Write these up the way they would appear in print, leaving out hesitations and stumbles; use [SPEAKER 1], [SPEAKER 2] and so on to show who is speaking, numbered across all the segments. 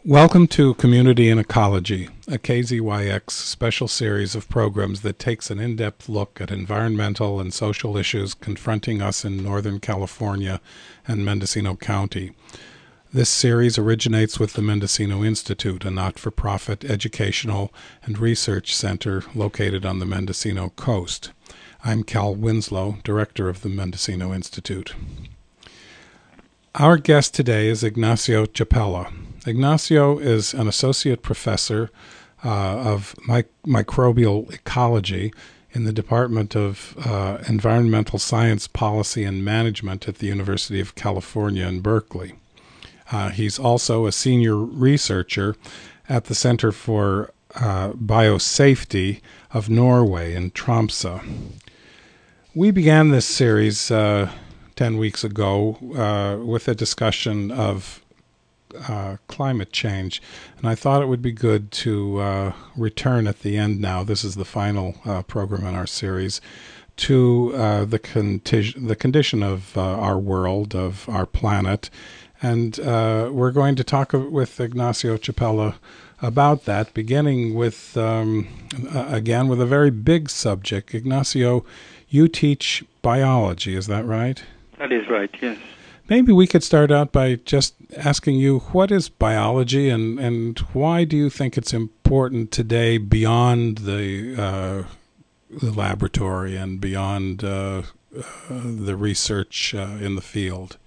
[SPEAKER 1] Welcome to Community and Ecology, a KZYX special series of programs that takes an in-depth look at environmental and social issues confronting us in Northern California and Mendocino County. This series originates with the Mendocino Institute, a not-for-profit educational and research center located on the Mendocino coast. I'm Cal Winslow, director of the Mendocino Institute. Our guest today is Ignacio Chapela. Ignacio is an associate professor of microbial ecology in the Department of Environmental Science, Policy, and Management at the University of California in Berkeley. He's also a senior researcher at the Center for Biosafety of Norway in Tromsø. We began this series 10 weeks ago with a discussion of climate change, and I thought it would be good to return at the end now. This is the final program in our series to the condition of our world, of our planet, and we're going to talk with Ignacio Chapela about that, beginning with again with a very big subject. Ignacio, you teach biology, is that right?
[SPEAKER 2] That is right, yes.
[SPEAKER 1] Maybe we could start out by just asking you, what is biology, and why do you think it's important today beyond the laboratory and beyond the research in the field?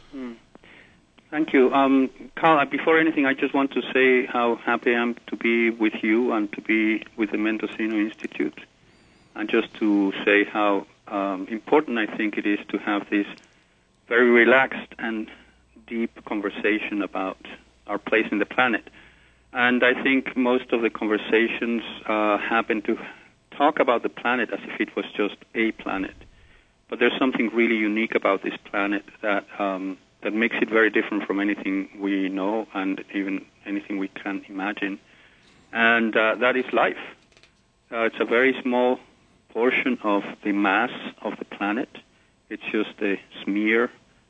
[SPEAKER 2] Thank you. Carl, before anything, I just want to say how happy I am to be with you and to be with the Mendocino Institute, and just to say how important I think it is to have this very relaxed and deep conversation about our place in the planet. And I think most of the conversations happen to talk about the planet as if it was just a planet. But there's something really unique about this planet that that makes it very different from anything we know and even anything we can imagine. And that is life. It's a very small portion of the mass of the planet. It's just a smear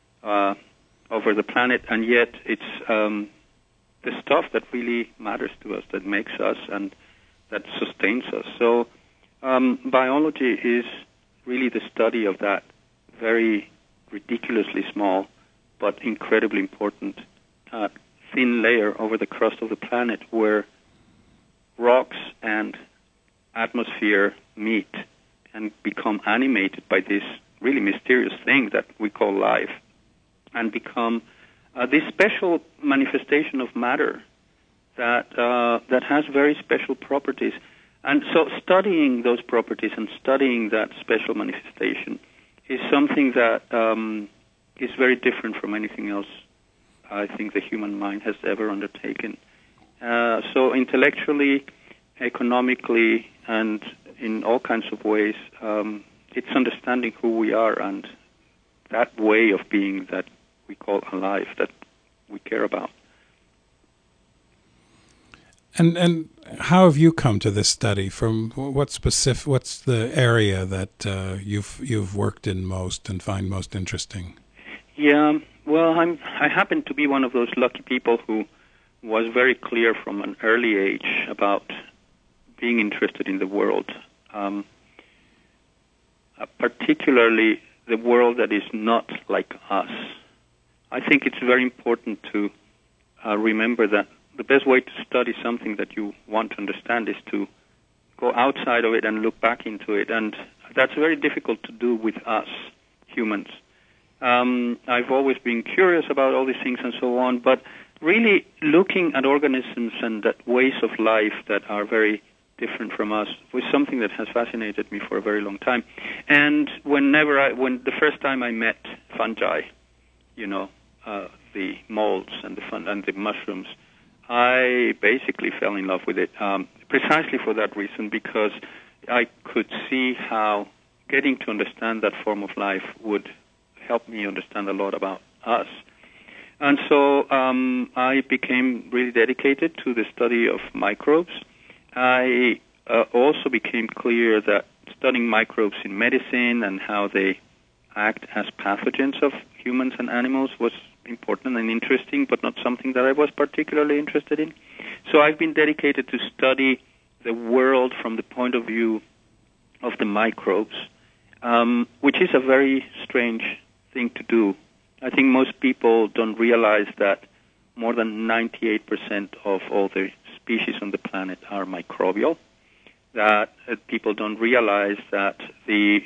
[SPEAKER 2] over the planet, and yet it's the stuff that really matters to us, that makes us and that sustains us. So biology is really the study of that very ridiculously small but incredibly important thin layer over the crust of the planet where rocks and atmosphere meet and become animated by this really mysterious thing that we call life, and become this special manifestation of matter that that has very special properties. And so studying those properties and studying that special manifestation is something that is very different from anything else I think the human mind has ever undertaken. So intellectually, economically, and in all kinds of ways, it's understanding who we are and that way of being that we call alive, that we care about.
[SPEAKER 1] And how have you come to this study? From what's the area that you've worked in most and find most interesting?
[SPEAKER 2] Yeah, well, I happen to be one of those lucky people who was very clear from an early age about being interested in the world, particularly the world that is not like us. I think it's very important to remember that the best way to study something that you want to understand is to go outside of it and look back into it, and that's very difficult to do with us, humans. I've always been curious about all these things and so on, but really looking at organisms and that ways of life that are very different from us was something that has fascinated me for a very long time. And when the first time I met fungi, the molds and the mushrooms, I basically fell in love with it, precisely for that reason, because I could see how getting to understand that form of life would help me understand a lot about us. And so I became really dedicated to the study of microbes. I also became clear that studying microbes in medicine and how they act as pathogens of humans and animals was important and interesting, but not something that I was particularly interested in. So I've been dedicated to study the world from the point of view of the microbes, which is a very strange thing to do. I think most people don't realize that more than 98% of all the species on the planet are microbial, that people don't realize that the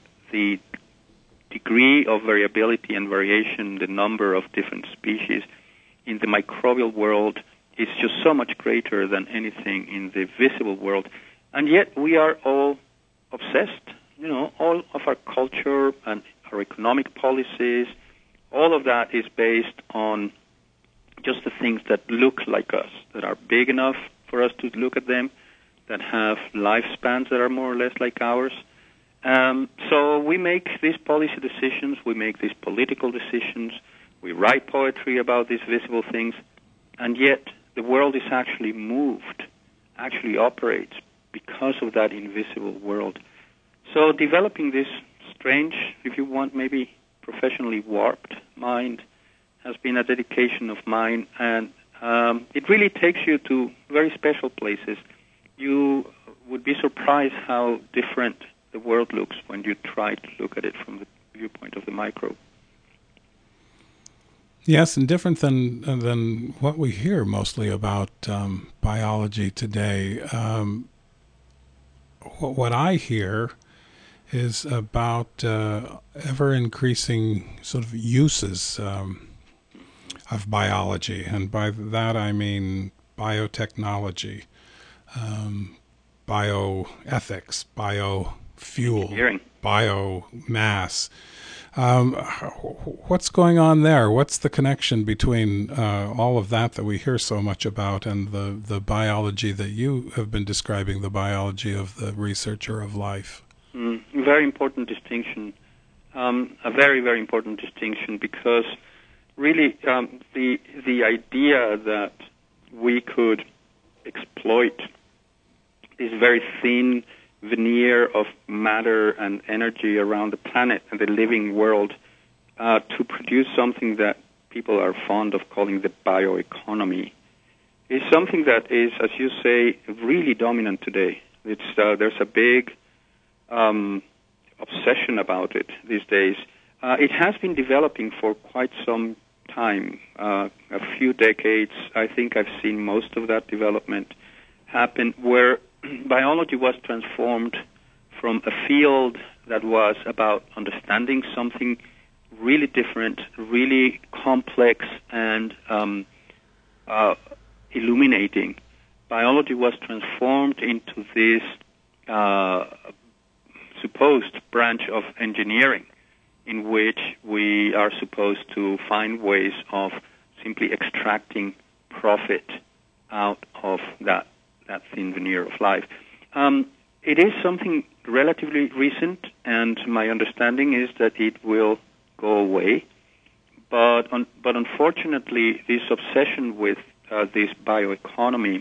[SPEAKER 2] degree of variability and variation, the number of different species in the microbial world is just so much greater than anything in the visible world. And yet we are all obsessed. You know, all of our culture and our economic policies, all of that is based on just the things that look like us, that are big enough for us to look at them, that have lifespans that are more or less like ours. So we make these policy decisions, we make these political decisions, we write poetry about these visible things, and yet the world is actually moved, actually operates because of that invisible world. So developing this strange, if you want, maybe professionally warped mind has been a dedication of mine, and it really takes you to very special places. You would be surprised how different the world looks when you try to look at it from the viewpoint of the microbe.
[SPEAKER 1] Yes, and different than what we hear mostly about biology today. What I hear is about ever-increasing sort of uses of biology, and by that I mean biotechnology, bioethics, biofuel, biomass. What's going on there? What's the connection between all of that we hear so much about and the biology that you have been describing, the biology of the researcher of life?
[SPEAKER 2] Very important distinction, a very, very important distinction, because really the idea that we could exploit this very thin veneer of matter and energy around the planet and the living world to produce something that people are fond of calling the bioeconomy is something that is, as you say, really dominant today. There's a big obsession about it these days. It has been developing for quite some time, a few decades. I think I've seen most of that development happen, where biology was transformed from a field that was about understanding something really different, really complex, and illuminating. Biology was transformed into this supposed branch of engineering in which we are supposed to find ways of simply extracting profit out of that thin veneer of life. It is something relatively recent, and my understanding is that it will go away. But unfortunately, this obsession with this bioeconomy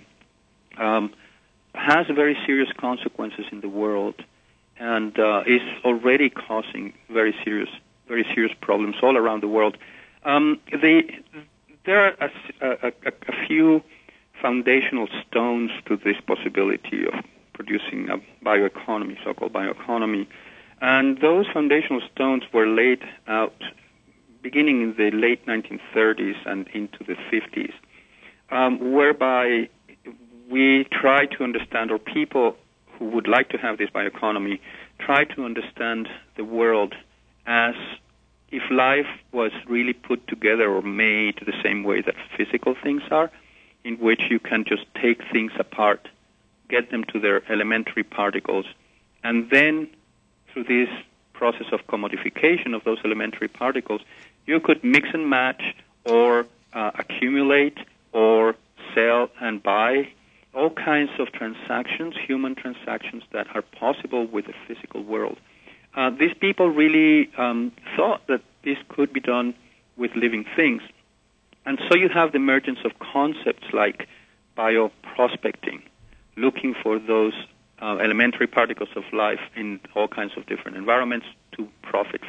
[SPEAKER 2] has very serious consequences in the world, and is already causing very serious problems all around the world. There are a few foundational stones to this possibility of producing a bioeconomy, so-called bioeconomy. And those foundational stones were laid out beginning in the late 1930s and into the 50s, whereby we try to understand, or people who would like to have this bioeconomy try to understand the world as if life was really put together or made the same way that physical things are, in which you can just take things apart, get them to their elementary particles, and then through this process of commodification of those elementary particles, you could mix and match or accumulate or sell and buy all kinds of transactions, human transactions that are possible with the physical world. These people really thought that this could be done with living things. And so you have the emergence of concepts like bioprospecting, looking for those elementary particles of life in all kinds of different environments to profit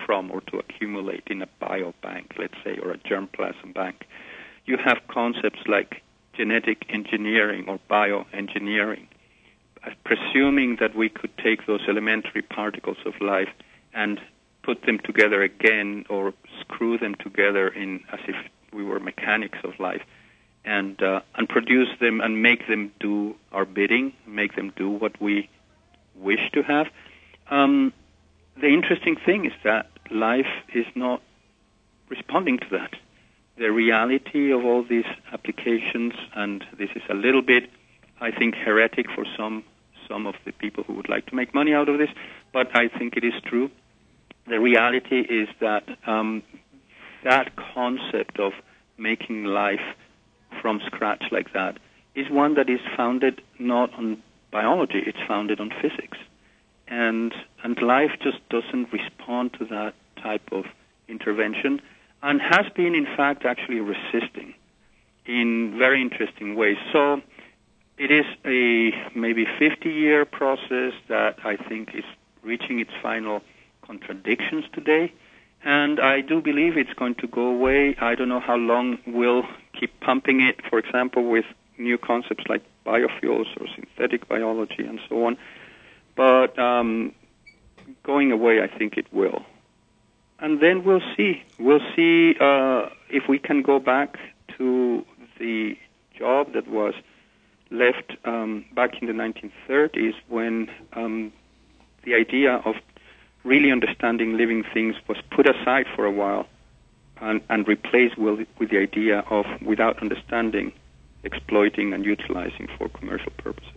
[SPEAKER 2] from or to accumulate in a biobank, let's say, or a germplasm bank. You have concepts like genetic engineering or bioengineering, presuming that we could take those elementary particles of life and put them together again or screw them together as if we were mechanics of life, and produce them and make them do our bidding, make them do what we wish to have. The interesting thing is that life is not responding to that. The reality of all these applications, and this is a little bit, I think, heretic for some of the people who would like to make money out of this, but I think it is true. The reality is that that concept of making life from scratch like that is one that is founded not on biology, it's founded on physics. And life just doesn't respond to that type of intervention, and has been, in fact, actually resisting in very interesting ways. So it is a maybe 50-year process that I think is reaching its final contradictions today, and I do believe it's going to go away. I don't know how long we'll keep pumping it, for example, with new concepts like biofuels or synthetic biology and so on. But going away, I think it will. And then we'll see. We'll see if we can go back to the job that was left back in the 1930s, when the idea of really understanding living things was put aside for a while and replaced with the idea of, without understanding, exploiting and utilizing for commercial purposes.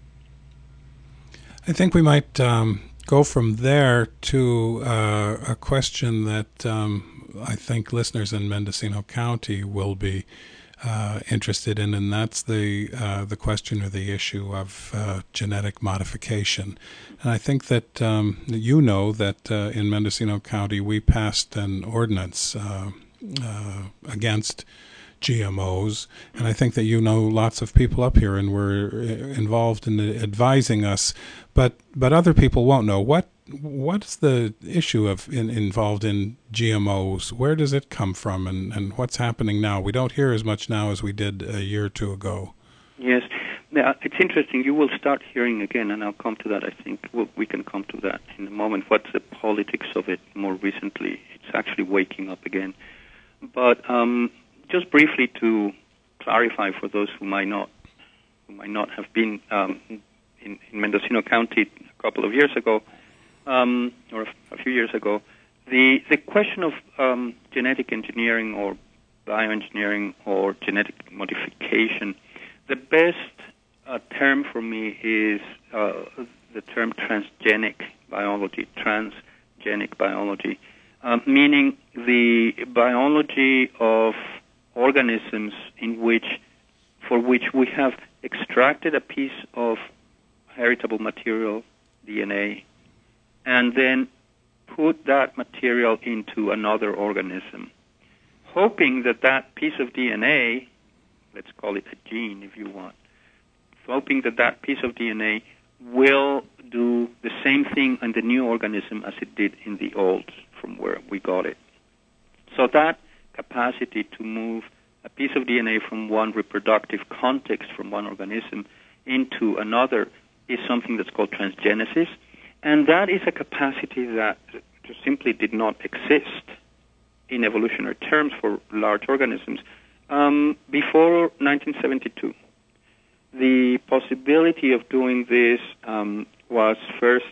[SPEAKER 1] I think we might go from there to a question that I think listeners in Mendocino County will be interested in, and that's the question or the issue of genetic modification. And I think that you know that in Mendocino County we passed an ordinance against GMOs, and I think that you know lots of people up here and were involved in advising us, but other people won't know. What's the issue of involved in GMOs? Where does it come from, and what's happening now? We don't hear as much now as we did a year or two ago.
[SPEAKER 2] Yes. Now, it's interesting. You will start hearing again, and I'll come to that. I think we can come to that in a moment. What's the politics of it more recently? It's actually waking up again. But just briefly to clarify for those who might not have been in Mendocino County a couple of years ago, or a few years ago, the question of genetic engineering or bioengineering or genetic modification, the best term for me is the term transgenic biology, meaning the biology of organisms for which we have extracted a piece of heritable material, DNA, and then put that material into another organism, hoping that that piece of DNA, let's call it a gene if you want, hoping that that piece of DNA will do the same thing in the new organism as it did in the old from where we got it. So that capacity to move a piece of DNA from one reproductive context, from one organism, into another is something that's called transgenesis, and that is a capacity that just simply did not exist in evolutionary terms for large organisms before 1972. The possibility of doing this was first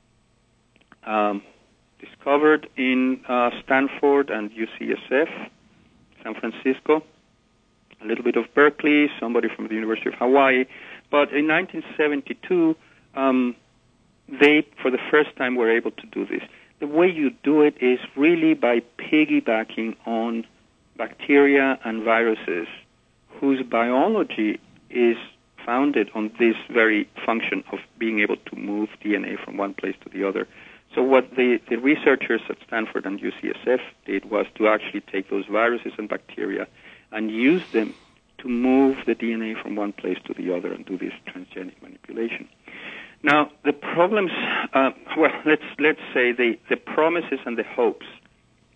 [SPEAKER 2] discovered in Stanford and UCSF, San Francisco, a little bit of Berkeley, somebody from the University of Hawaii. But in 1972, they, for the first time, were able to do this. The way you do it is really by piggybacking on bacteria and viruses whose biology is founded on this very function of being able to move DNA from one place to the other. So what the researchers at Stanford and UCSF did was to actually take those viruses and bacteria and use them to move the DNA from one place to the other and do this transgenic manipulation. Now, the problems, let's say the promises and the hopes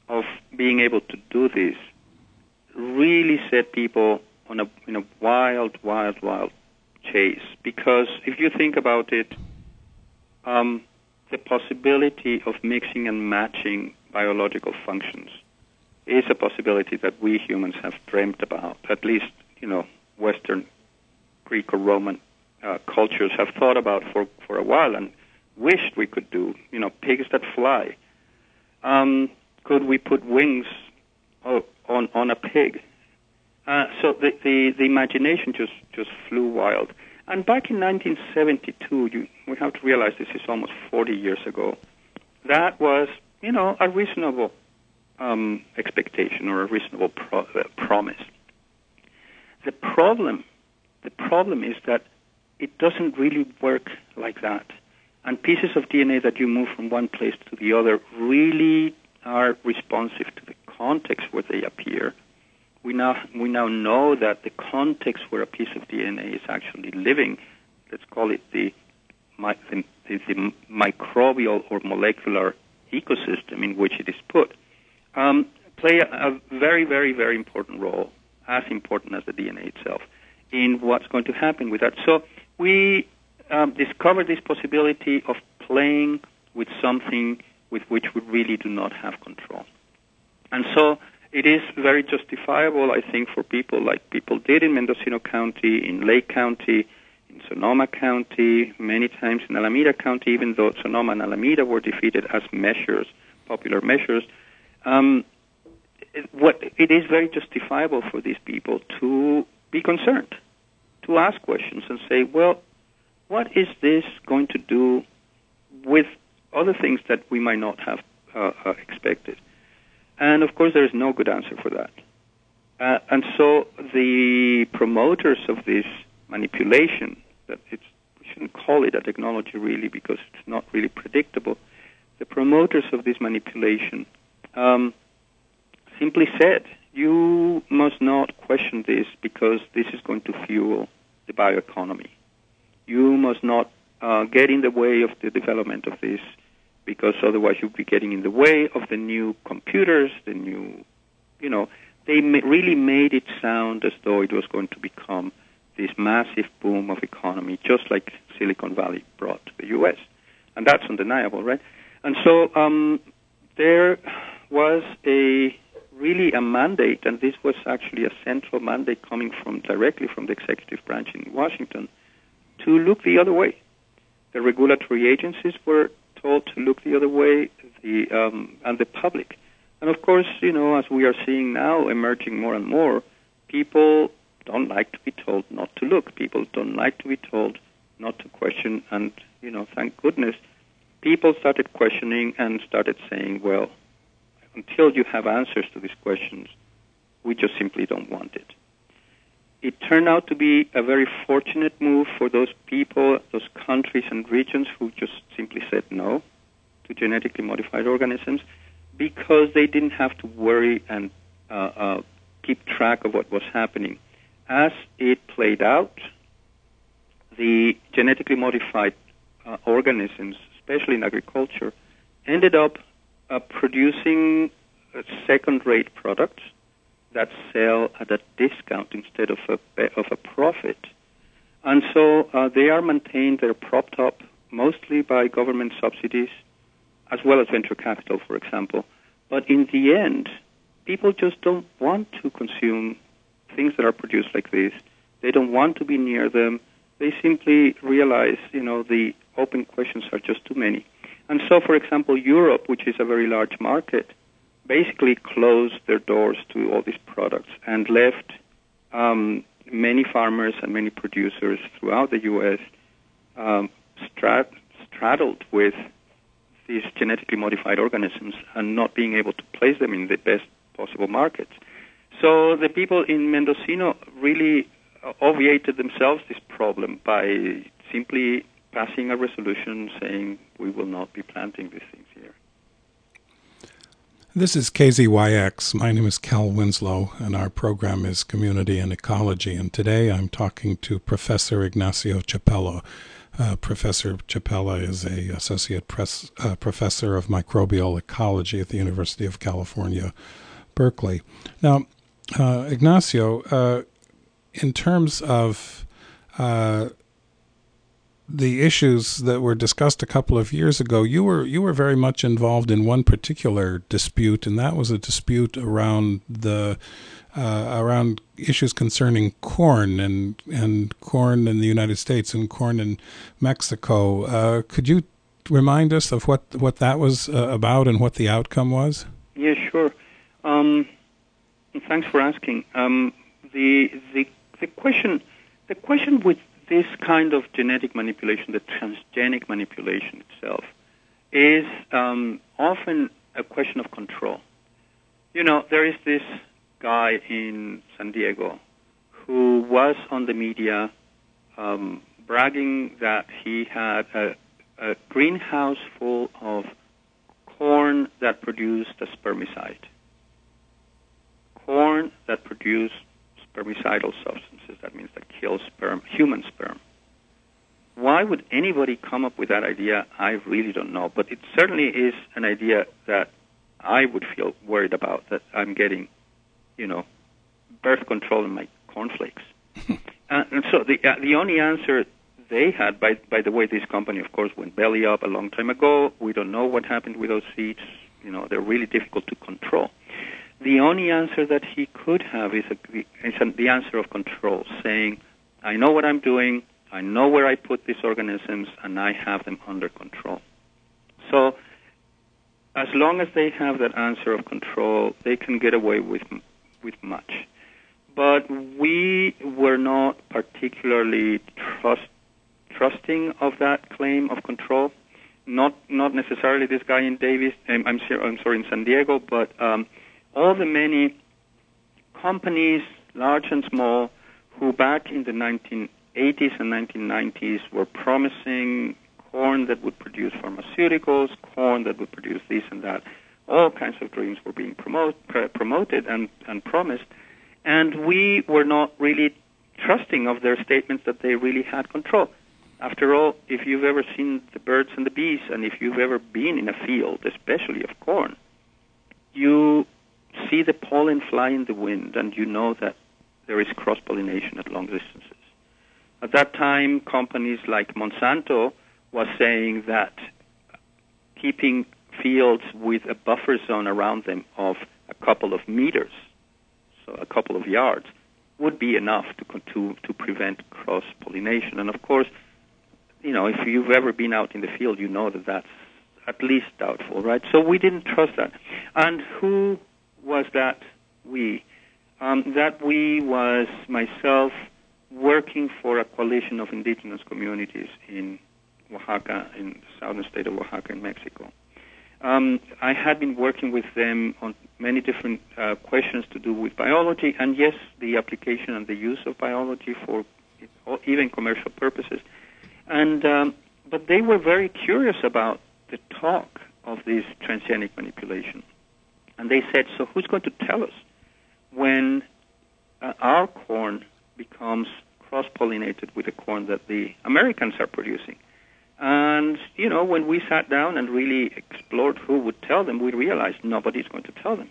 [SPEAKER 2] of being able to do this really set people on a wild chase. Because if you think about it, the possibility of mixing and matching biological functions is a possibility that we humans have dreamt about. At least, Western Greek or Roman cultures have thought about for a while and wished we could do. Pigs that fly. Could we put wings on a pig? So the imagination just flew wild. And back in 1972, we have to realize this is almost 40 years ago. That was, a reasonable expectation or a reasonable promise. The problem is that it doesn't really work like that. And pieces of DNA that you move from one place to the other really are responsive to the context where they appear. We now know that the context where a piece of DNA is actually living, let's call it the microbial or molecular ecosystem in which it is put, play a very, very, very important role, as important as the DNA itself, in what's going to happen with that. So we discovered this possibility of playing with something with which we really do not have control. And so it is very justifiable, I think, for people like people did in Mendocino County, in Lake County, in Sonoma County, many times in Alameda County, even though Sonoma and Alameda were defeated as popular measures. It is very justifiable for these people to be concerned, to ask questions and say, well, what is this going to do with other things that we might not have expected? And, of course, there is no good answer for that. And so the promoters of this manipulation, we shouldn't call it a technology really because it's not really predictable, the promoters of this manipulation simply said, you must not question this because this is going to fuel the bioeconomy. You must not get in the way of the development of this because otherwise you'll be getting in the way of the new computers, the new, they really made it sound as though it was going to become this massive boom of economy, just like Silicon Valley brought to the U.S. And that's undeniable, right? And so there was really a mandate, and this was actually a central mandate coming directly from the executive branch in Washington, to look the other way. The regulatory agencies were told to look the other way, and the public. And of course, as we are seeing now emerging more and more, people don't like to be told not to look. People don't like to be told not to question. And, thank goodness, people started questioning and started saying, well, until you have answers to these questions, we just simply don't want it. It turned out to be a very fortunate move for those people, those countries and regions who just simply said no to genetically modified organisms because they didn't have to worry and keep track of what was happening. As it played out, the genetically modified organisms, especially in agriculture, ended up producing second-rate products that sell at a discount instead of a profit. And so they are maintained, they're propped up mostly by government subsidies, as well as venture capital, for example. But in the end, people just don't want to consume things that are produced like this. They don't want to be near them. They simply realize, the open questions are just too many. And so, for example, Europe, which is a very large market, basically closed their doors to all these products and left many farmers and many producers throughout the U.S. Straddled with these genetically modified organisms and not being able to place them in the best possible markets. So the people in Mendocino really obviated themselves this problem by simply passing a resolution saying we will not be planting these things here.
[SPEAKER 1] This is KZYX. My name is Cal Winslow, and our program is Community and Ecology. And today I'm talking to Professor Ignacio Chapela, Professor Chapela is a associate professor of microbial ecology at the University of California, Berkeley. Now, Ignacio, in terms of the issues that were discussed a couple of years ago, you were very much involved in one particular dispute, and that was a dispute around around issues concerning corn and corn in the United States and corn in Mexico. Could you remind us of what that was about and what the outcome was?
[SPEAKER 2] Yeah, sure. Thanks for asking. The question with this kind of genetic manipulation, the transgenic manipulation itself, is often a question of control. You know, there is this guy in San Diego who was on the media bragging that he had a greenhouse full of corn that produced a spermicide. Corn that produced spermicidal substances, that means that kill sperm, human sperm. Why would anybody come up with that idea? I really don't know, but it certainly is an idea that I would feel worried about, that I'm getting, you know, birth control in my cornflakes. And so the only answer they had, by the way, this company, of course, went belly up a long time ago. We don't know what happened with those seeds. You know, they're really difficult to control. The only answer that he could have is the answer of control, saying, I know what I'm doing, I know where I put these organisms, and I have them under control. So as long as they have that answer of control, they can get away with much. But we were not particularly trusting of that claim of control. Not necessarily this guy in in San Diego, but all the many companies, large and small, who back in the 1980s and 1990s were promising corn that would produce pharmaceuticals, corn that would produce this and that. All kinds of dreams were being promoted and promised, and we were not really trusting of their statements that they really had control. After all, if you've ever seen the birds and the bees, and if you've ever been in a field, especially of corn, you see the pollen fly in the wind, and you know that there is cross-pollination at long distances. At that time, companies like Monsanto was saying that keeping fields with a buffer zone around them of a couple of meters, so a couple of yards, would be enough to prevent cross-pollination. And of course, you know, if you've ever been out in the field, you know that that's at least doubtful, right? So we didn't trust that. And who was that we? That we was myself working for a coalition of indigenous communities in Oaxaca, in the southern state of Oaxaca in Mexico. I had been working with them on many different questions to do with biology, and yes, the application and the use of biology for even commercial purposes. And but they were very curious about the talk of this transgenic manipulation. And they said, so who's going to tell us when our corn becomes cross-pollinated with the corn that the Americans are producing? And, you know, when we sat down and really explored who would tell them, we realized nobody's going to tell them.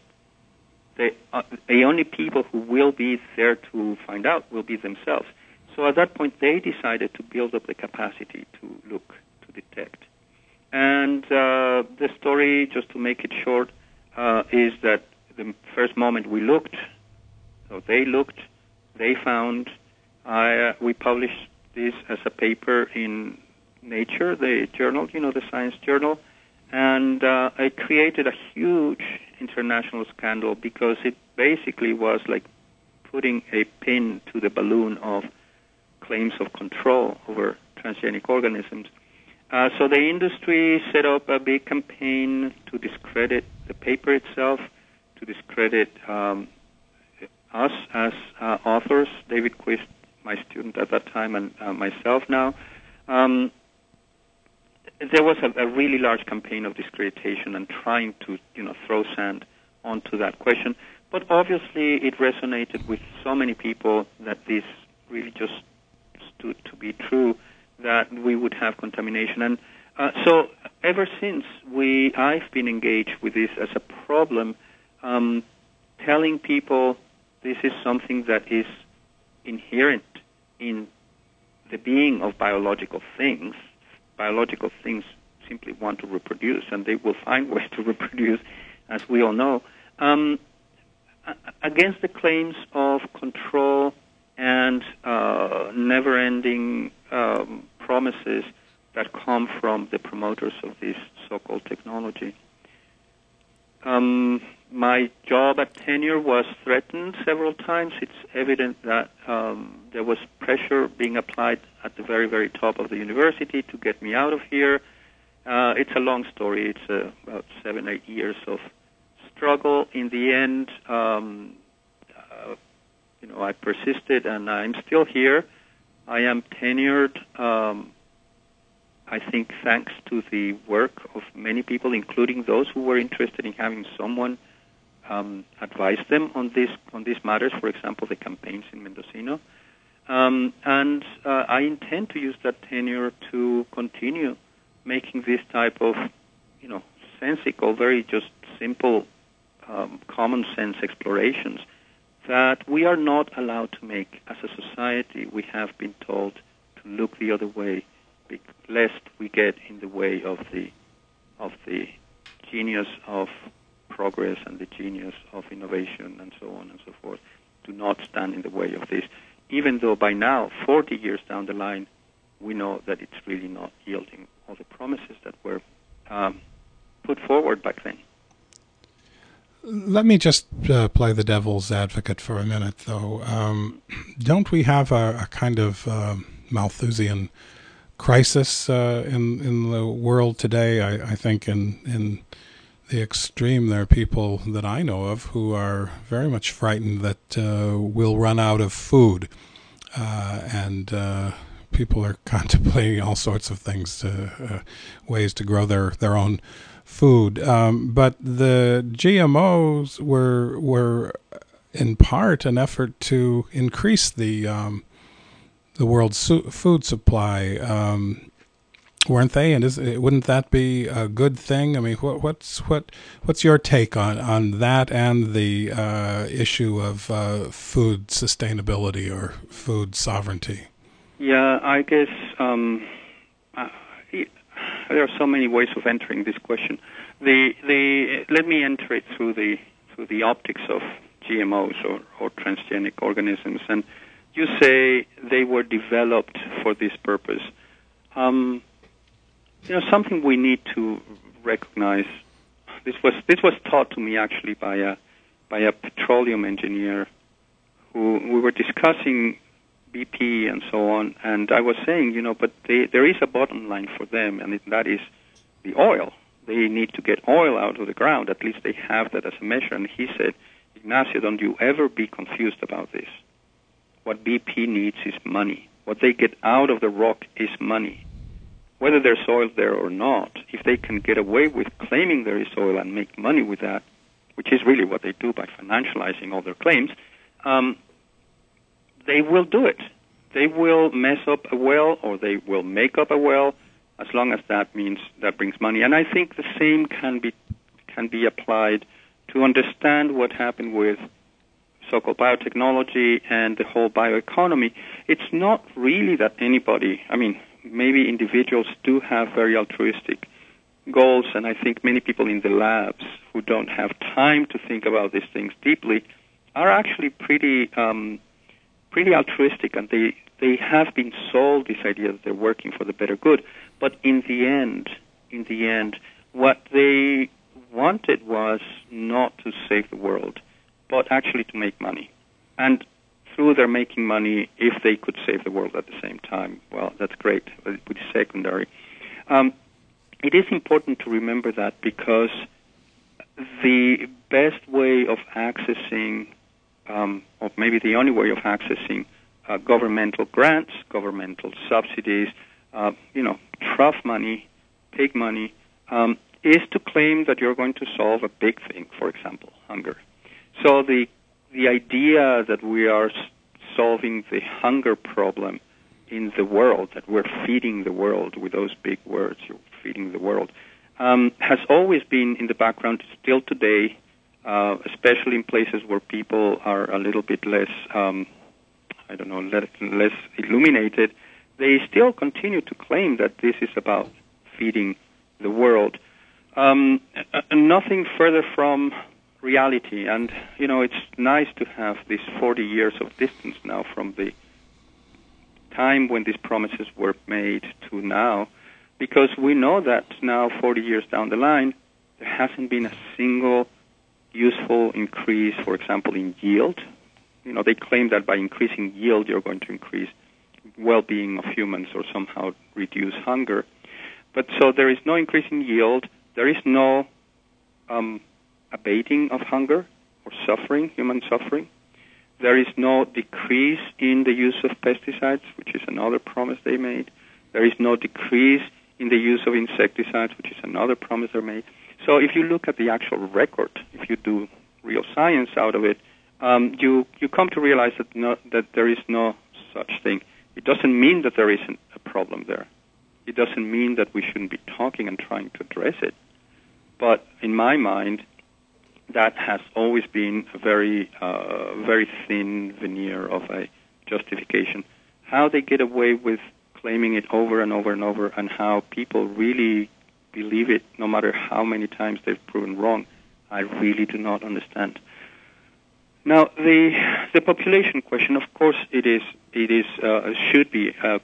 [SPEAKER 2] The only people who will be there to find out will be themselves. So at that point, they decided to build up the capacity to look, to detect. And the story, just to make it short, is that the first moment we looked, so they looked, they found, we published this as a paper in Nature, the journal, you know, the science journal, and it created a huge international scandal because it basically was like putting a pin to the balloon of claims of control over transgenic organisms. So the industry set up a big campaign to discredit the paper itself, to discredit us as authors, David Quist, my student at that time, and myself now. There was a really large campaign of discreditation and trying to, you know, throw sand onto that question. But obviously it resonated with so many people that this really just stood to be true, that we would have contamination. And so ever since I've been engaged with this as a problem, telling people this is something that is inherent in the being of biological things. Biological things simply want to reproduce, and they will find ways to reproduce, as we all know, against the claims of control and never-ending promises that come from the promoters of this so-called technology. My job at Tenure was threatened several times. It's evident that there was pressure being applied at the very, very top of the university to get me out of here. It's a long story. It's about 7-8 years of struggle. In the end, I persisted, and I'm still here. I am tenured, I think, thanks to the work of many people, including those who were interested in having someone advise them on these matters. For example, the campaigns in Mendocino, and I intend to use that tenure to continue making this type of, sensical, very just simple, common sense explorations that we are not allowed to make as a society. We have been told to look the other way, lest we get in the way of the genius of progress and the genius of innovation and so on and so forth. Do not stand in the way of this, even though by now, 40 years down the line, we know that it's really not yielding all the promises that were put forward back then.
[SPEAKER 1] Let me just play the devil's advocate for a minute, though. Don't we have a kind of Malthusian crisis in the world today? I think in the extreme, there are people that I know of who are very much frightened that we'll run out of food, and people are contemplating all sorts of things, ways to grow their own food. But the GMOs were in part an effort to increase the world's food supply, weren't they? And wouldn't that be a good thing? I mean, what's your take on that and the issue of food sustainability or food sovereignty?
[SPEAKER 2] Yeah, I guess there are so many ways of entering this question. Let me enter it through the optics of GMOs or transgenic organisms. And you say they were developed for this purpose. Something we need to recognize. This was taught to me actually by a petroleum engineer who we were discussing BP and so on, and I was saying, but there is a bottom line for them, and that is the oil. They need to get oil out of the ground. At least they have that as a measure. And he said, Ignacio, don't you ever be confused about this. What BP needs is money. What they get out of the rock is money. Whether there's oil there or not, if they can get away with claiming there is oil and make money with that, which is really what they do by financializing all their claims, they will do it. They will mess up a well, or they will make up a well, as long as that brings money. And I think the same can be applied to understand what happened with so-called biotechnology and the whole bioeconomy. It's not really that anybody, maybe individuals do have very altruistic goals, and I think many people in the labs who don't have time to think about these things deeply are actually pretty altruistic, and they have been sold this idea that they're working for the better good. But in the end, what they wanted was not to save the world, but actually to make money. And through their making money, if they could save the world at the same time, well, that's great. It would be secondary. It is important to remember that, because the best way of accessing, or maybe the only way of accessing governmental grants, governmental subsidies, trough money, pig money, is to claim that you're going to solve a big thing, for example, hunger. So the idea that we are solving the hunger problem in the world, that we're feeding the world with those big words, you're feeding the world, has always been in the background, still today, especially in places where people are a little bit less, less illuminated. They still continue to claim that this is about feeding the world. Nothing further from reality. And, it's nice to have these 40 years of distance now from the time when these promises were made to now, because we know that now, 40 years down the line, there hasn't been a single useful increase, for example, in yield. They claim that by increasing yield, you're going to increase well-being of humans or somehow reduce hunger. But so there is no increase in yield. There is no abating of hunger or suffering, human suffering. There is no decrease in the use of pesticides, which is another promise they made. There is no decrease in the use of insecticides, which is another promise they made. So if you look at the actual record, if you do real science out of it, you come to realize that there is no such thing. It doesn't mean that there isn't a problem there. It doesn't mean that we shouldn't be talking and trying to address it. But in my mind, that has always been a very, very thin veneer of a justification. How they get away with claiming it over and over and over, and how people really believe it, no matter how many times they've proven wrong, I really do not understand. Now, the population question, of course, it should be a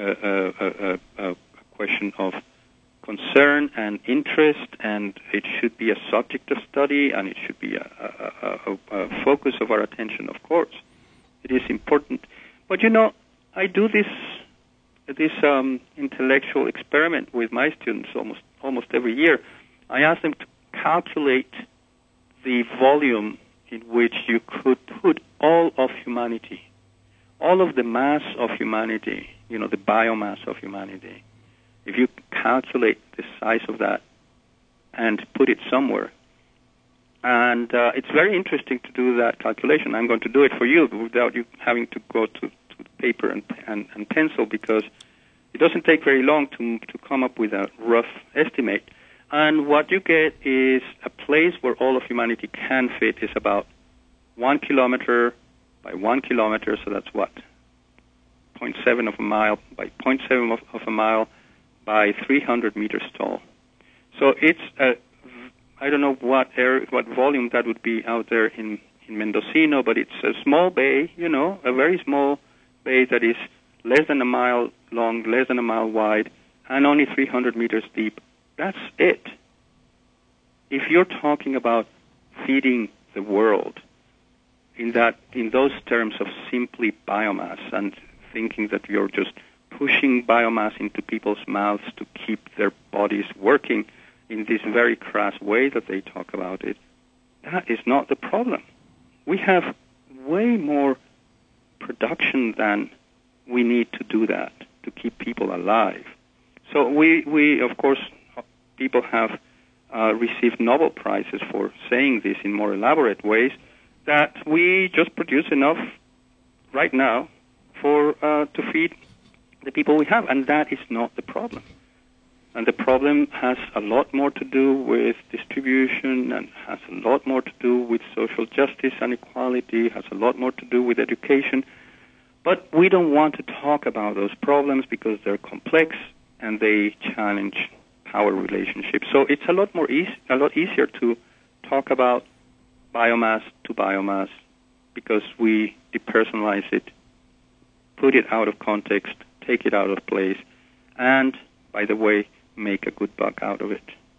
[SPEAKER 2] question of concern and interest, and it should be a subject of study, and it should be a focus of our attention, of course. It is important. But, I do this intellectual experiment with my students almost every year. I ask them to calculate the volume in which you could put all of humanity, all of the mass of humanity, the biomass of humanity. If you calculate the size of that and put it somewhere, and it's very interesting to do that calculation. I'm going to do it for you without you having to go to paper and pencil, because it doesn't take very long to come up with a rough estimate. And what you get is a place where all of humanity can fit is about 1 kilometer by 1 kilometer, so that's what? 0.7 of a mile by 0.7 of a mile by 300 meters tall. So it's I don't know what volume that would be out there in Mendocino, but it's a small bay, a very small bay that is less than a mile long, less than a mile wide, and only 300 meters deep. That's it. If you're talking about feeding the world in those terms of simply biomass, and thinking that you're just pushing biomass into people's mouths to keep their bodies working in this very crass way that they talk about it, that is not the problem. We have way more production than we need to do that, to keep people alive. So we of course, people have received Nobel Prizes for saying this in more elaborate ways, that we just produce enough right now to feed the people we have, and that is not the problem. And the problem has a lot more to do with distribution, and has a lot more to do with social justice and equality, has a lot more to do with education. But we don't want to talk about those problems because they're complex and they challenge power relationships. So it's a lot easier to talk about biomass to biomass, because we depersonalize it, put it out of context, take it out of place, and, by the way, make a good buck out of it.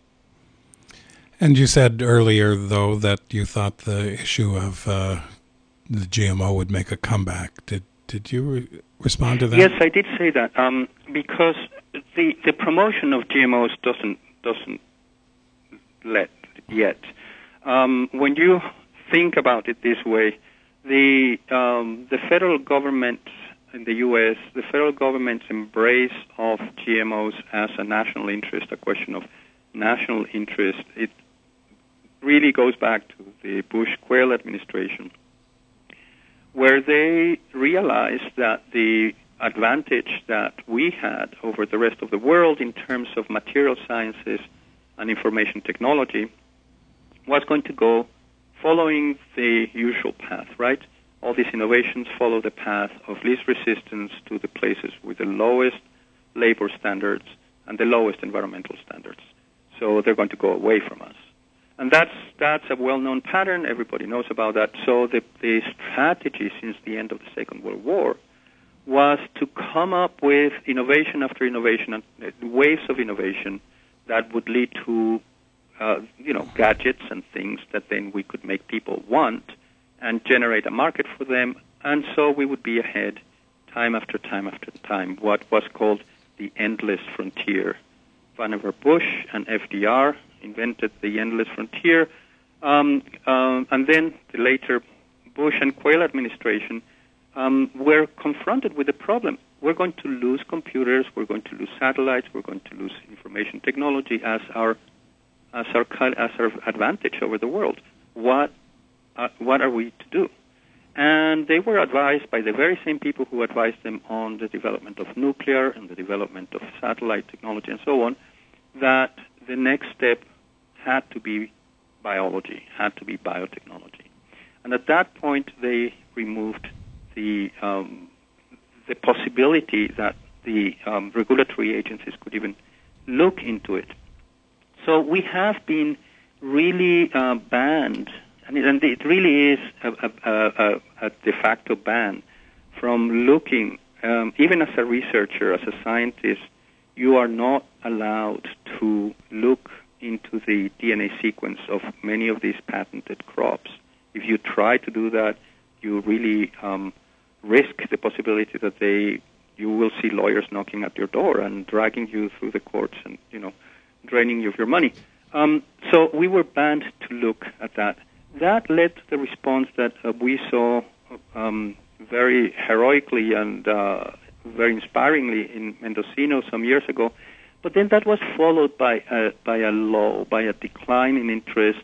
[SPEAKER 1] And you said earlier, though, that you thought the issue of the GMO would make a comeback. Did you respond to that?
[SPEAKER 2] Yes, I did say that, because the promotion of GMOs doesn't let yet. When you think about it this way, the federal government in the U.S., the federal government's embrace of GMOs as a national interest, a question of national interest, it really goes back to the Bush-Quayle administration, where they realized that the advantage that we had over the rest of the world in terms of material sciences and information technology was going to go following the usual path, right? All these innovations follow the path of least resistance to the places with the lowest labor standards and the lowest environmental standards. So they're going to go away from us. And that's a well-known pattern. Everybody knows about that. So the strategy since the end of the Second World War was to come up with innovation after innovation, waves of innovation that would lead to, gadgets and things that then we could make people want and generate a market for them. And so we would be ahead time after time after time, what was called the endless frontier. Vannevar Bush and FDR invented the endless frontier, and then the later Bush and Quayle administration were confronted with the problem. We're going to lose computers, we're going to lose satellites, we're going to lose information technology as our advantage over the world. What are we to do? And they were advised by the very same people who advised them on the development of nuclear and the development of satellite technology and so on, that the next step had to be biology, had to be biotechnology. And at that point, they removed the possibility that the regulatory agencies could even look into it. So we have been really banned, and it really is a de facto ban from looking, even as a researcher, as a scientist, you are not allowed to look into the DNA sequence of many of these patented crops. If you try to do that, you really risk the possibility that you will see lawyers knocking at your door and dragging you through the courts and, draining you of your money. So we were banned to look at that. That led to the response that we saw very heroically and very inspiringly in Mendocino some years ago. But then that was followed by a decline in interest.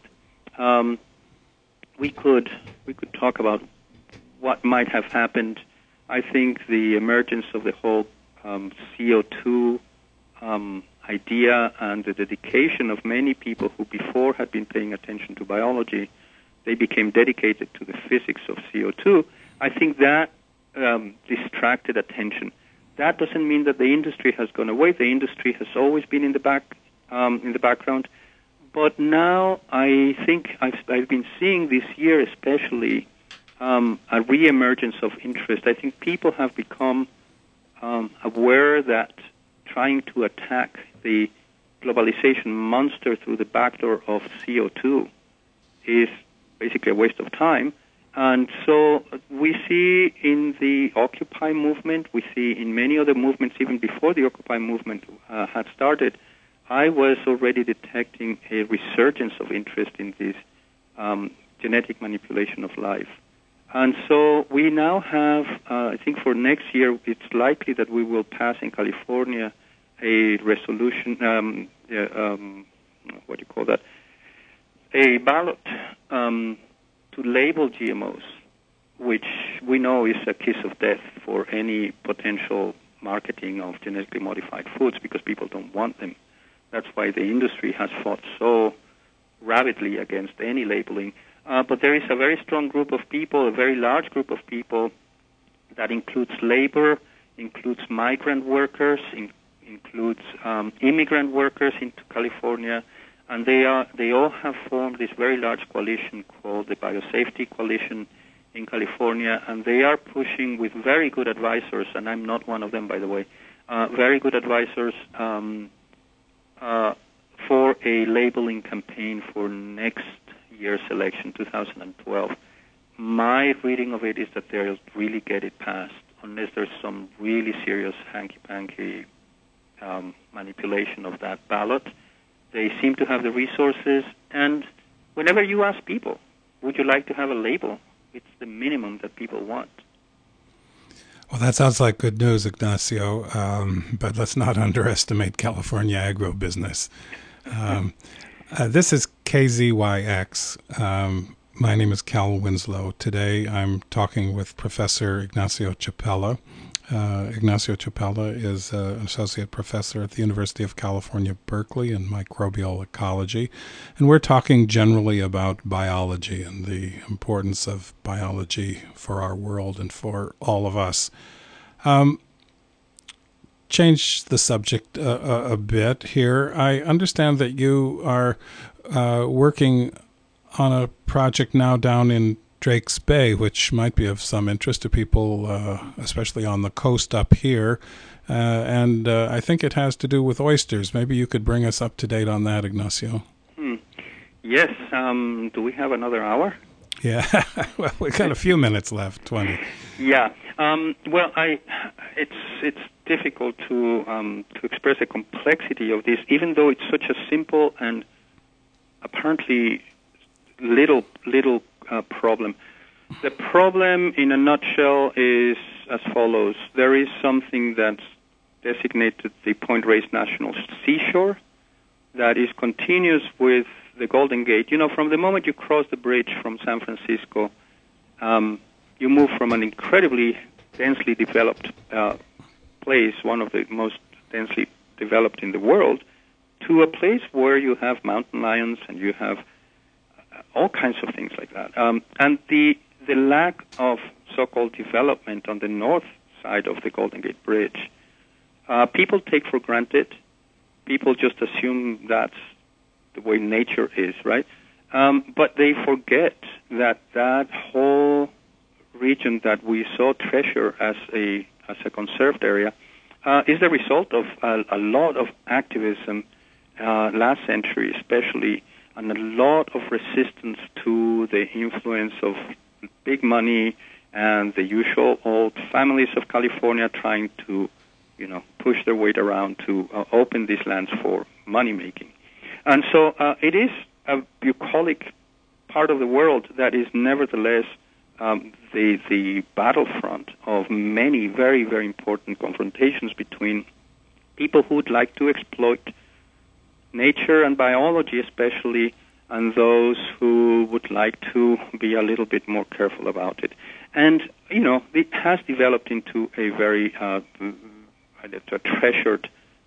[SPEAKER 2] We could talk about what might have happened. I think the emergence of the whole CO2 idea and the dedication of many people who before had been paying attention to biology, they became dedicated to the physics of CO2. I think that distracted attention. That doesn't mean that the industry has gone away. The industry has always been in the background. But now I think I've been seeing this year especially a re-emergence of interest. I think people have become aware that trying to attack the globalization monster through the back door of CO2 is basically a waste of time. And so we see in the Occupy movement, we see in many other movements, even before the Occupy movement had started, I was already detecting a resurgence of interest in this genetic manipulation of life. And so we now have, I think for next year, it's likely that we will pass in California a resolution, a ballot to label GMOs, which we know is a kiss of death for any potential marketing of genetically modified foods because people don't want them. That's why the industry has fought so rabidly against any labeling. But there is a very strong group of people, a very large group of people that includes labor, includes migrant workers, includes immigrant workers into California, and they all have formed this very large coalition called the Biosafety Coalition in California, and they are pushing with very good advisors, and I'm not one of them, by the way, very good advisors for a labeling campaign for next year's election, 2012. My reading of it is that they'll really get it passed unless there's some really serious hanky-panky manipulation of that ballot. They seem to have the resources, and whenever you ask people, would you like to have a label, it's the minimum that people want.
[SPEAKER 1] Well, that sounds like good news, Ignacio, but let's not underestimate California agribusiness. This is KZYX. My name is Cal Winslow. Today I'm talking with Professor Ignacio Chapela, Ignacio Chapela is an associate professor at the University of California, Berkeley in microbial ecology. And we're talking generally about biology and the importance of biology for our world and for all of us. Change the subject a bit here. I understand that you are working on a project now down in Drake's Bay, which might be of some interest to people, especially on the coast up here. And I think it has to do with oysters. Maybe you could bring us up to date on that, Ignacio.
[SPEAKER 2] Yes. Do we have another hour?
[SPEAKER 1] Yeah. Well, we've got a few minutes left, 20.
[SPEAKER 2] Yeah. Well, it's difficult to express the complexity of this, even though it's such a simple and apparently little problem. The problem, in a nutshell, is as follows. There is something that's designated the Point Reyes National Seashore that is continuous with the Golden Gate. You know, from the moment you cross the bridge from San Francisco, you move from an incredibly densely developed place, one of the most densely developed in the world, to a place where you have mountain lions and you have all kinds of things like that. And the lack of so-called development on the north side of the Golden Gate Bridge, people take for granted. People just assume that's the way nature is, right? But they forget that that whole region that we so treasure as a conserved area is the result of a lot of activism last century, especially, and a lot of resistance to the influence of big money and the usual old families of California trying to, push their weight around to open these lands for money making. And so it is a bucolic part of the world that is nevertheless the battlefront of many very, very important confrontations between people who would like to exploit nature and biology especially, and those who would like to be a little bit more careful about it. And, it has developed into a very a treasured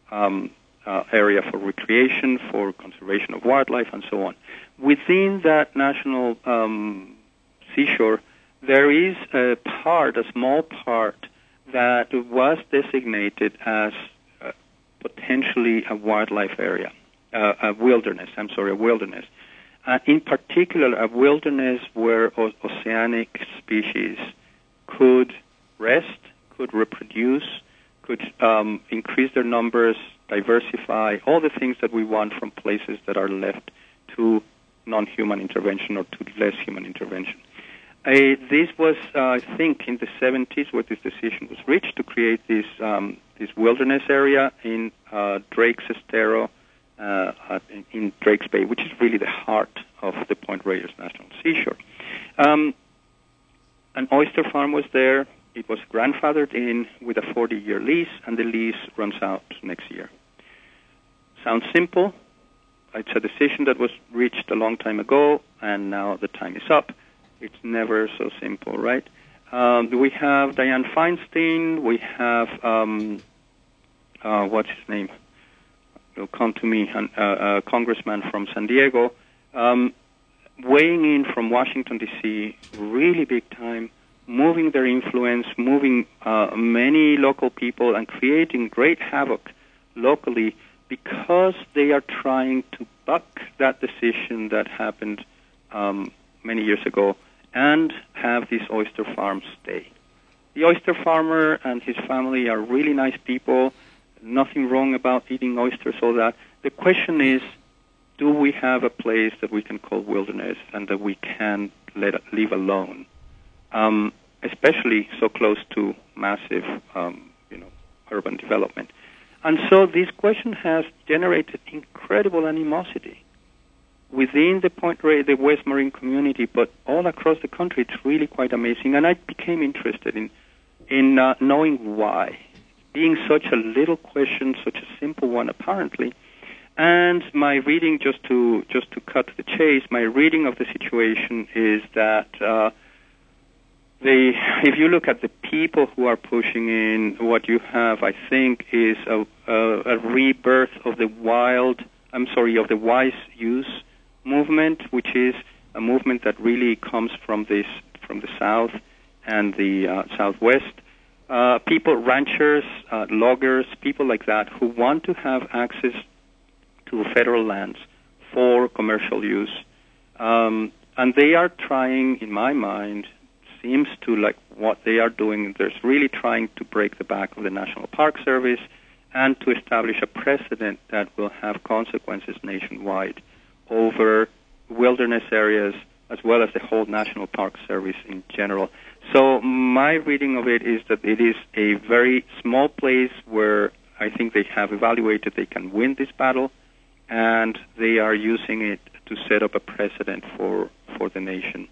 [SPEAKER 2] area for recreation, for conservation of wildlife, and so on. Within that national seashore, there is a small part that was designated as potentially a wildlife area, a wilderness. In particular, a wilderness where oceanic species could rest, could reproduce, could increase their numbers, diversify, all the things that we want from places that are left to non-human intervention or to less human intervention. This was, I think, in the 70s where this decision was reached to create this wilderness area in Drake's Estero, in Drake's Bay, which is really the heart of the Point Reyes National Seashore. An oyster farm was there. It was grandfathered in with a 40-year lease, and the lease runs out next year. Sounds simple. It's a decision that was reached a long time ago, and now the time is up. It's never so simple, right? We have Dianne Feinstein. We have, what's his name? It'll come to me, a congressman from San Diego, weighing in from Washington, D.C., really big time, moving their influence, moving many local people, and creating great havoc locally because they are trying to buck that decision that happened many years ago and have these oyster farms stay. The oyster farmer and his family are really nice people. Nothing wrong about eating oysters, all that. The question is, do we have a place that we can call wilderness and that we can leave alone, especially so close to massive, urban development? And so this question has generated incredible animosity within the Point Reyes, the West Marine community, but all across the country. It's really quite amazing. And I became interested in knowing why. Being such a little question, such a simple one apparently. And my reading, just to cut to the chase, my reading of the situation is that if you look at the people who are pushing in, what you have, I think, is a rebirth of the of the wise use movement, which is a movement that really comes from the south and the southwest. People, ranchers, loggers, people like that, who want to have access to federal lands for commercial use. And they are trying, in my mind, seems to like what they are doing, they're really trying to break the back of the National Park Service and to establish a precedent that will have consequences nationwide over wilderness areas as well as the whole National Park Service in general. So my reading of it is that it is a very small place where I think they have evaluated they can win this battle, and they are using it to set up a precedent for the nation.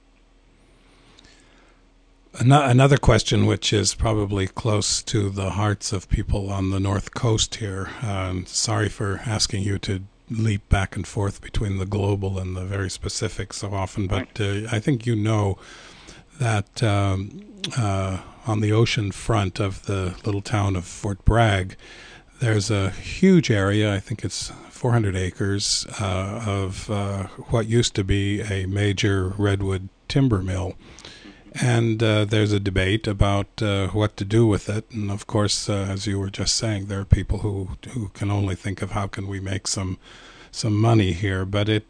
[SPEAKER 1] Another question, which is probably close to the hearts of people on the North Coast here. Sorry for asking you to leap back and forth between the global and the very specific so often, but I think you know that on the ocean front of the little town of Fort Bragg, there's a huge area, I think it's 400 acres, of what used to be a major redwood timber mill. And there's a debate about what to do with it. And of course, as you were just saying, there are people who can only think of how can we make some money here. But it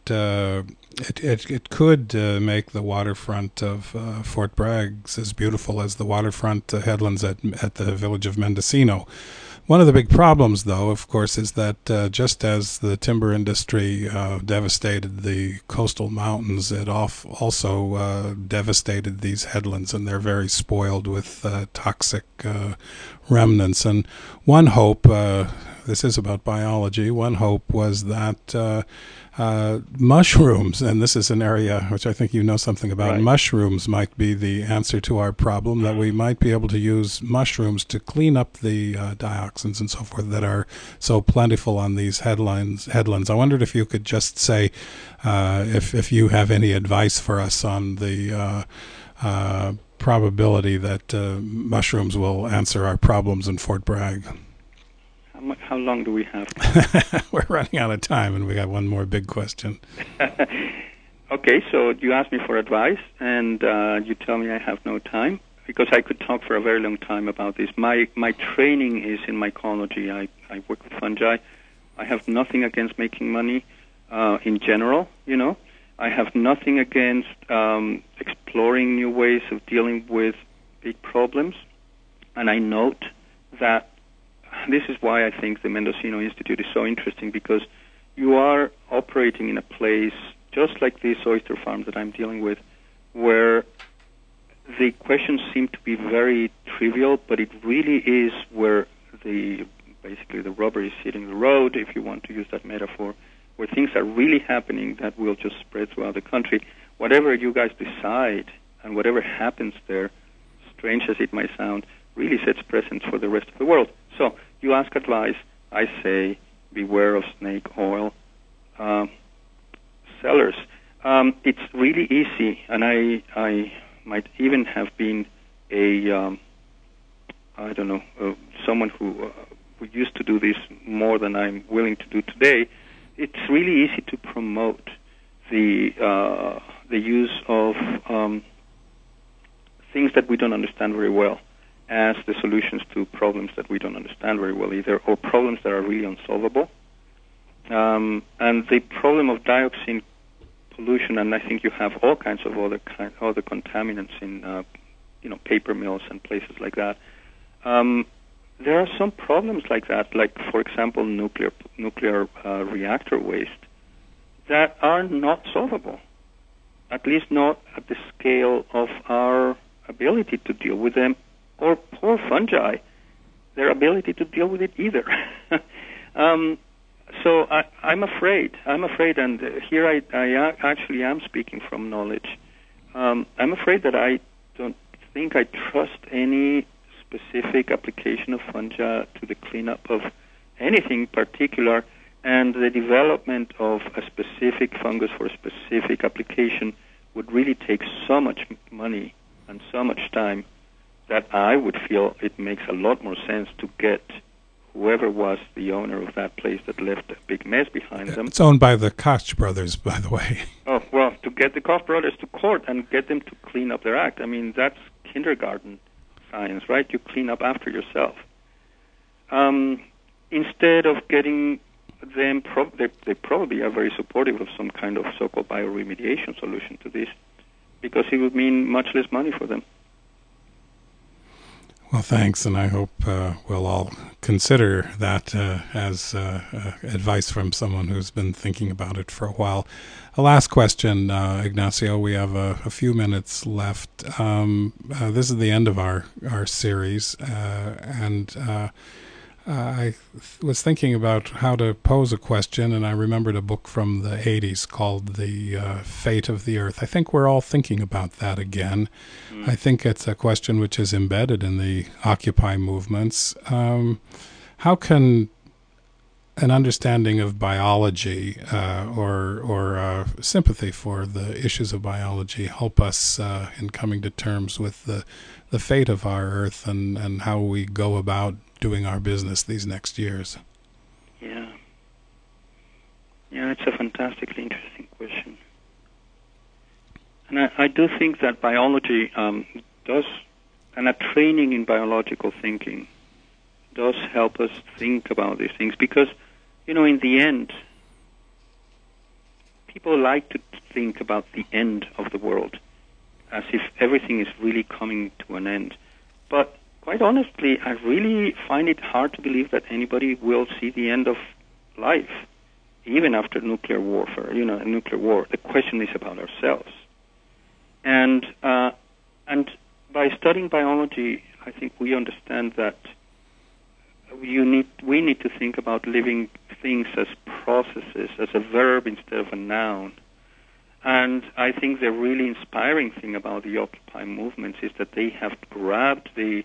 [SPEAKER 1] could make the waterfront of Fort Bragg as beautiful as the waterfront headlands at the village of Mendocino. One of the big problems, though, of course, is that just as the timber industry devastated the coastal mountains, it also devastated these headlands, and they're very spoiled with toxic remnants. And one hope, this is about biology, one hope was that mushrooms, and this is an area which I think you know something about, right. Mushrooms might be the answer to our problem, that we might be able to use mushrooms to clean up the dioxins and so forth that are so plentiful on these headlands. I wondered if you could just say if you have any advice for us on the probability that mushrooms will answer our problems in Fort Bragg.
[SPEAKER 2] How long do we have?
[SPEAKER 1] We're running out of time, and we got one more big question.
[SPEAKER 2] Okay, so you asked me for advice, and you tell me I have no time, because I could talk for a very long time about this. My training is in mycology. I work with fungi. I have nothing against making money in general, you know. I have nothing against exploring new ways of dealing with big problems, and I note that this is why I think the Mendocino Institute is so interesting, because you are operating in a place just like this oyster farm that I'm dealing with, where the questions seem to be very trivial, but it really is where basically the rubber is hitting the road, if you want to use that metaphor, where things are really happening that will just spread throughout the country. Whatever you guys decide and whatever happens there, strange as it might sound, really sets precedent for the rest of the world. So you ask advice, I say beware of snake oil sellers. It's really easy, and I might even have been someone who used to do this more than I'm willing to do today. It's really easy to promote the use of things that we don't understand very well as the solutions to problems that we don't understand very well either, or problems that are really unsolvable. And the problem of dioxin pollution, and I think you have all kinds of other contaminants in paper mills and places like that. There are some problems like that, like, for example, nuclear reactor waste, that are not solvable, at least not at the scale of our ability to deal with them, or poor fungi, their ability to deal with it either. So I'm afraid, and here I actually am speaking from knowledge. I'm afraid that I don't think I trust any specific application of fungi to the cleanup of anything particular, and the development of a specific fungus for a specific application would really take so much money and so much time that I would feel it makes a lot more sense to get whoever was the owner of that place that left a big mess behind them.
[SPEAKER 1] It's owned by the Koch brothers, by the way.
[SPEAKER 2] Oh, well, to get the Koch brothers to court and get them to clean up their act. I mean, that's kindergarten science, right? You clean up after yourself. Instead of getting them, they probably are very supportive of some kind of so-called bioremediation solution to this, because it would mean much less money for them.
[SPEAKER 1] Well, thanks, and I hope we'll all consider that as advice from someone who's been thinking about it for a while. A last question, Ignacio. We have a few minutes left. This is the end of our series, and I was thinking about how to pose a question, and I remembered a book from the 80s called The Fate of the Earth. I think we're all thinking about that again. I think it's a question which is embedded in the Occupy movements. How can an understanding of biology or sympathy for the issues of biology help us in coming to terms with the fate of our Earth and how we go about doing our business these next years?
[SPEAKER 2] Yeah, it's a fantastically interesting question. And I do think that biology does, and a training in biological thinking does help us think about these things, because, in the end, people like to think about the end of the world as if everything is really coming to an end. But quite honestly, I really find it hard to believe that anybody will see the end of life, even after nuclear warfare, nuclear war. The question is about ourselves. And by studying biology, I think we understand that we need to think about living things as processes, as a verb instead of a noun. And I think the really inspiring thing about the Occupy movements is that they have grabbed the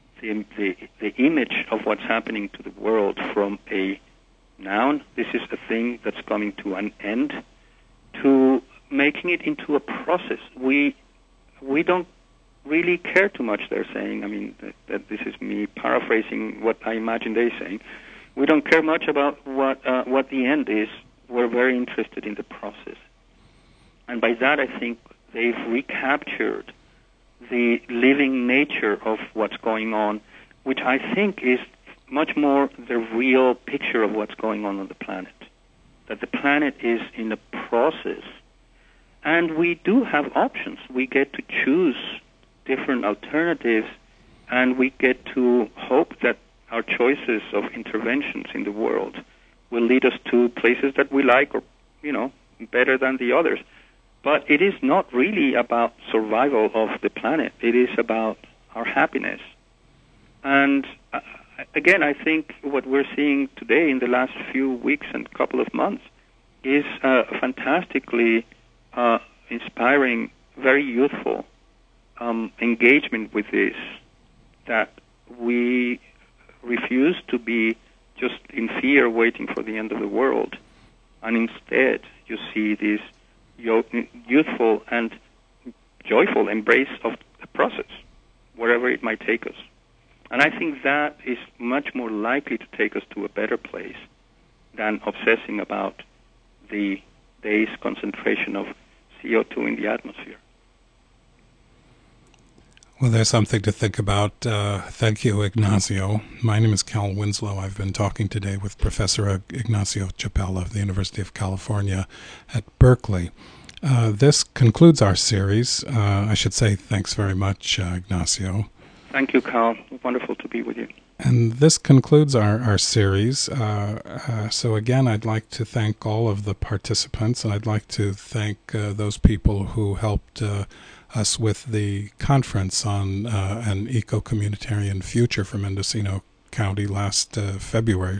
[SPEAKER 2] image of what's happening to the world from a noun, this is a thing that's coming to an end, to making it into a process. We don't really care too much, they're saying. I mean, that this is me paraphrasing what I imagine they're saying. We don't care much about what the end is. We're very interested in the process. And by that, I think they've recaptured the living nature of what's going on, which I think is much more the real picture of what's going on the planet. That the planet is in a process, and we do have options. We get to choose different alternatives, and we get to hope that our choices of interventions in the world will lead us to places that we like, or, better than the others. But it is not really about survival of the planet. It is about our happiness. And again, I think what we're seeing today in the last few weeks and couple of months is a fantastically inspiring, very youthful engagement with this, that we refuse to be just in fear waiting for the end of the world. And instead, you see this youthful and joyful embrace of the process, wherever it might take us. And I think that is much more likely to take us to a better place than obsessing about the day's concentration of CO2 in the atmosphere.
[SPEAKER 1] Well, there's something to think about. Thank you, Ignacio. My name is Cal Winslow. I've been talking today with Professor Ignacio Chapela of the University of California at Berkeley. This concludes our series. I should say thanks very much, Ignacio.
[SPEAKER 2] Thank you, Cal. Wonderful to be with you.
[SPEAKER 1] And this concludes our series. So again, I'd like to thank all of the participants, and I'd like to thank those people who helped us with the conference on an eco-communitarian future for Mendocino County last February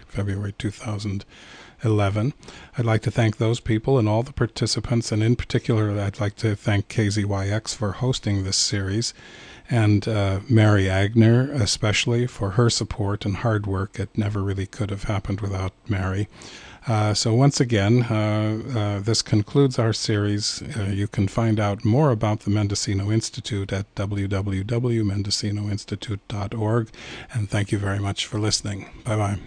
[SPEAKER 1] 2011. I'd like to thank those people and all the participants, and in particular, I'd like to thank KZYX for hosting this series. and Mary Agner, especially for her support and hard work. It never really could have happened without Mary. So once again, this concludes our series. You can find out more about the Mendocino Institute at www.mendocinoinstitute.org. And thank you very much for listening. Bye-bye.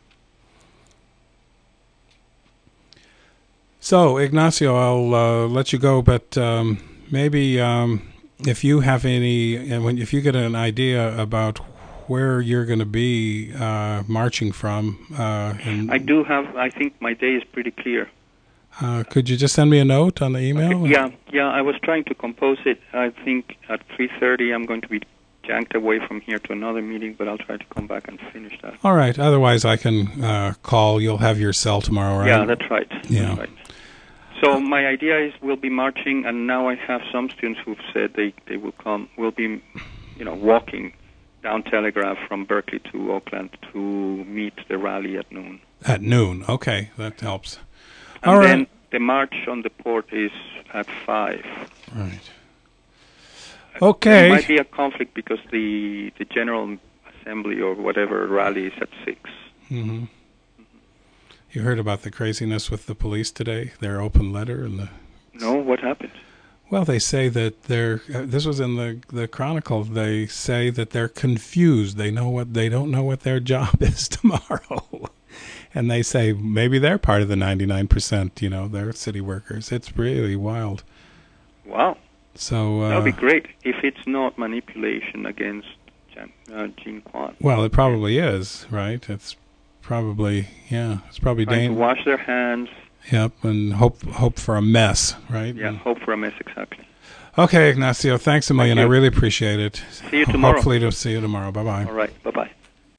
[SPEAKER 1] So, Ignacio, I'll let you go, but maybe if you have if you get an idea about where you're going to be marching from.
[SPEAKER 2] I do have, I think my day is pretty clear.
[SPEAKER 1] Could you just send me a note on the email?
[SPEAKER 2] Okay. Yeah, I was trying to compose it. I think at 3:30 I'm going to be janked away from here to another meeting, but I'll try to come back and finish that.
[SPEAKER 1] All right. Otherwise, I can call. You'll have your cell tomorrow, right?
[SPEAKER 2] Yeah, that's right.
[SPEAKER 1] Yeah.
[SPEAKER 2] That's right. So my idea is we'll be marching, and now I have some students who've said they will come. We'll be, walking down Telegraph from Berkeley to Oakland to meet the rally at noon.
[SPEAKER 1] At noon. Okay, that helps.
[SPEAKER 2] And
[SPEAKER 1] all right.
[SPEAKER 2] Then the march on the port is at 5.
[SPEAKER 1] Right. Okay.
[SPEAKER 2] There might be a conflict because the General Assembly or whatever rally is at 6.
[SPEAKER 1] Mm-hmm. You heard about the craziness with the police today? Their open letter and
[SPEAKER 2] No, what happened?
[SPEAKER 1] Well, they say that this was in the Chronicle. They say that they're confused. They don't know what their job is tomorrow, and they say maybe they're part of the 99%. They're city workers. It's really wild.
[SPEAKER 2] Wow.
[SPEAKER 1] So
[SPEAKER 2] that'll be great if it's not manipulation against Jean Quan.
[SPEAKER 1] Well, it probably is, right? It's probably It's probably
[SPEAKER 2] trying to wash their hands.
[SPEAKER 1] Yep, and hope for a mess, right?
[SPEAKER 2] Yeah, hope for a mess, exactly.
[SPEAKER 1] Okay, Ignacio, thanks a million. I really appreciate it.
[SPEAKER 2] See you tomorrow.
[SPEAKER 1] Hopefully to see you tomorrow. Bye-bye.
[SPEAKER 2] All right, bye-bye.